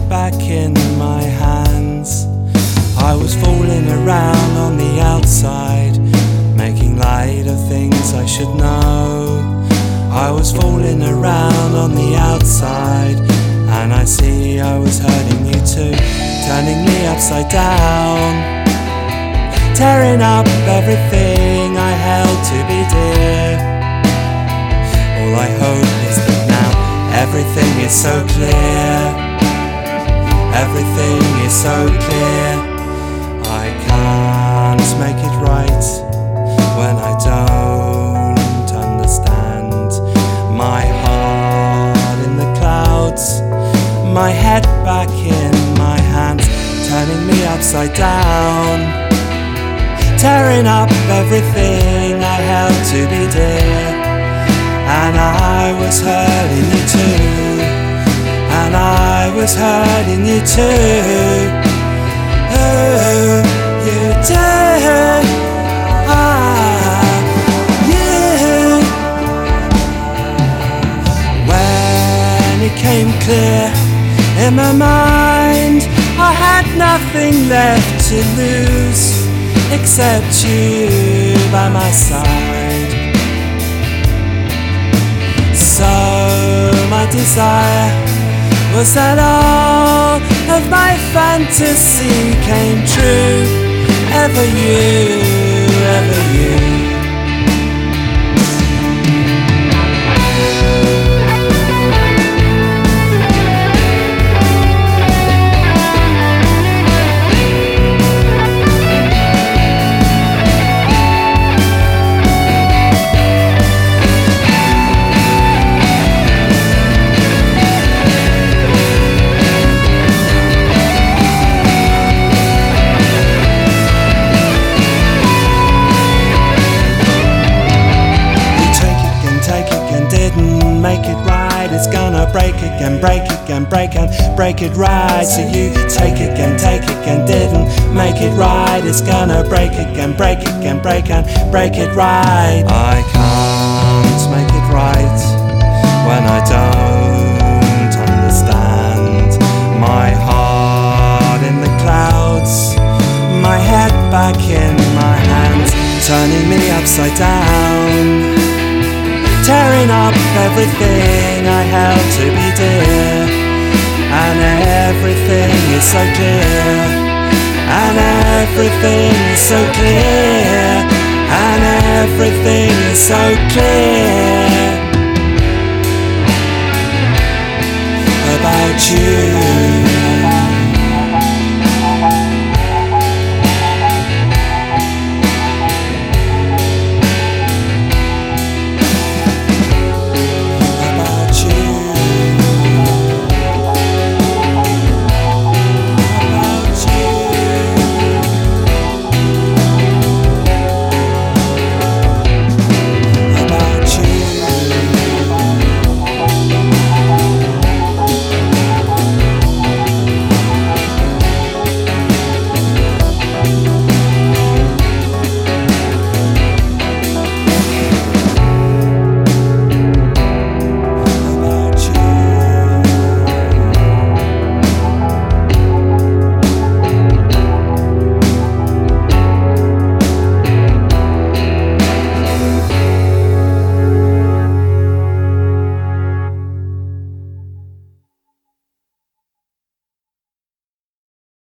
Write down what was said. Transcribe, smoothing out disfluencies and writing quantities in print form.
back in my hands. I was fooling around on the outside, making light of things I should know. I was fooling around on the outside, and I see I was hurting you too, turning me upside down, tearing up everything I held to be dear. All I hope is that now everything is so clear. Everything is so clear. I can't make it right when I don't understand. My heart in the clouds, my head back in my hands, turning me upside down, tearing up everything I held to be dear. And I was hurting you too, and I was hurting you too. Oh, you did. You. When it came clear in my mind, I had nothing left to lose except you by my side. So my desire was that all of my fantasy came true. Ever you, ever you. Make it right, it's gonna break again, break again, break and break it right. So you take again, didn't make it right. It's gonna break again, break again, break and break it right. I can't make it right when I don't understand. My heart in the clouds, my head back in my hands, turning me upside down, tearing up everything I held to be dear. And everything is so clear, and everything is so clear, and everything is so clear about you.